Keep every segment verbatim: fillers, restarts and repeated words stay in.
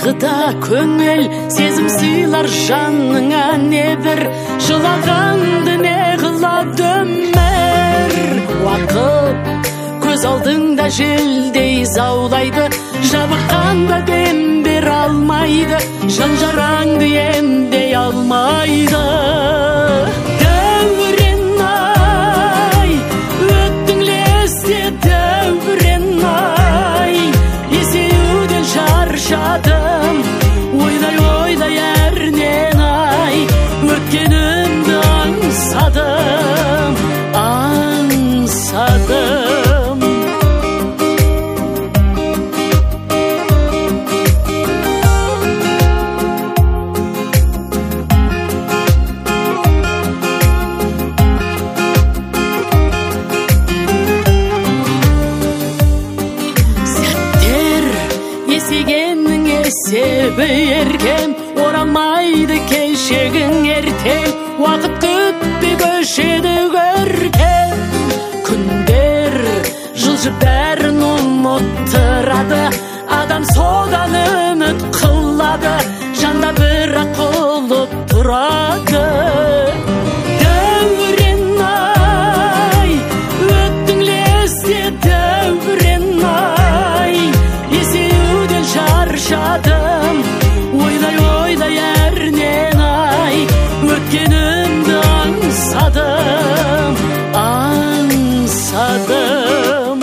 қайғыда көңіл сезім сыйлар жаныңа, небір жылағанды не қылады өмір. Уақыт көз алдыңда желдей заулайды, жабыққанда дем бере алмайды, жан жараңды емдей алмайды. Дәурен ай, өттің лезде дәурен ай, есеюден шаршадым, ойдай ойдай әрнен ай, өткенімді аңсадым, аңсадым. Есебі еркем, оралмайды кешегің ертең, уақыт күтпей көшеді көркем. Күндер жылжып бәрін ұмыттырады, адам содан үміт қылады, жанда бірақ құлып тұрады. Дәурен ай, өттің лезде дәурен ай, есеюден шаршадым, ойдай ойдай әрнен ай, өткенімді аңсадым, аңсадым.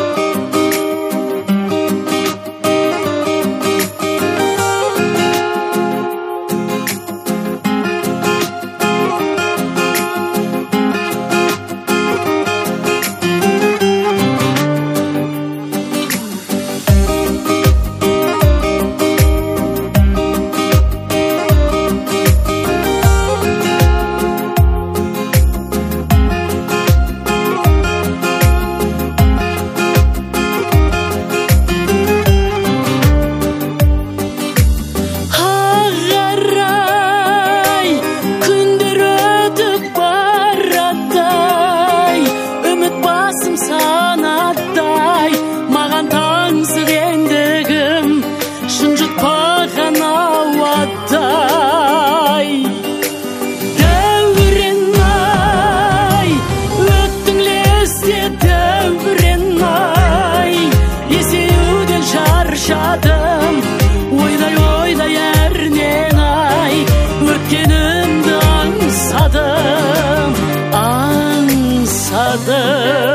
Санаттай, маған таңсық ендігім, шын жұтпаған ауадай. Дәурен ай, өттің лезде дәурен ай, есеюден шаршадым, ойдай ойдай әрнен ай, өткенімді аңсадым, аңсадым.